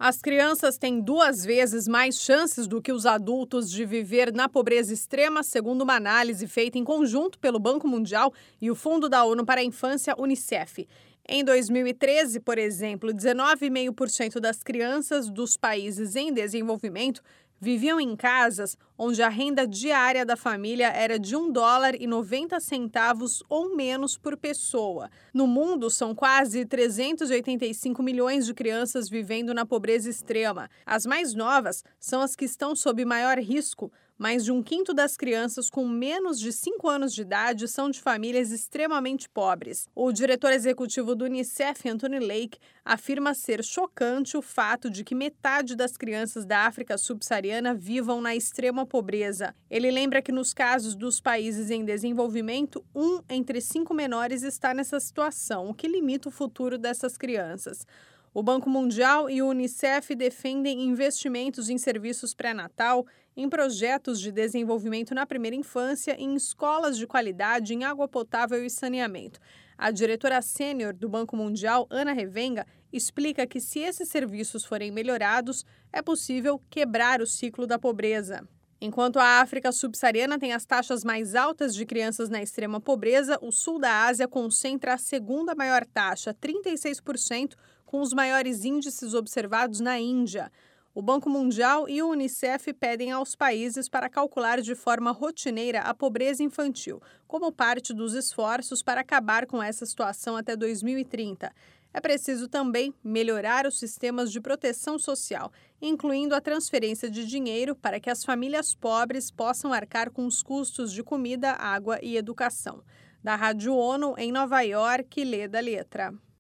As crianças têm 2 vezes mais chances do que os adultos de viver na pobreza extrema, segundo uma análise feita em conjunto pelo Banco Mundial e o Fundo da ONU para a Infância, UNICEF. Em 2013, por exemplo, 19,5% das crianças dos países em desenvolvimento viviam em casas onde a renda diária da família era de $1,90 ou menos por pessoa. No mundo, são quase 385 milhões de crianças vivendo na pobreza extrema. As mais novas são as que estão sob maior risco. Mais de 1/5 das crianças com menos de 5 anos de idade são de famílias extremamente pobres. O diretor executivo do UNICEF, Anthony Lake, afirma ser chocante o fato de que metade das crianças da África subsaariana vivam na extrema pobreza. Ele lembra que nos casos dos países em desenvolvimento, 1 entre 5 menores está nessa situação, o que limita o futuro dessas crianças. O Banco Mundial e o UNICEF defendem investimentos em serviços pré-natal, em projetos de desenvolvimento na primeira infância, em escolas de qualidade, em água potável e saneamento. A diretora sênior do Banco Mundial, Ana Revenga, explica que se esses serviços forem melhorados, é possível quebrar o ciclo da pobreza. Enquanto a África subsaariana tem as taxas mais altas de crianças na extrema pobreza, o sul da Ásia concentra a segunda maior taxa, 36%, com os maiores índices observados na Índia. O Banco Mundial e o UNICEF pedem aos países para calcular de forma rotineira a pobreza infantil, como parte dos esforços para acabar com essa situação até 2030. É preciso também melhorar os sistemas de proteção social, incluindo a transferência de dinheiro para que as famílias pobres possam arcar com os custos de comida, água e educação. Da Rádio ONU, em Nova York, Leda Letra.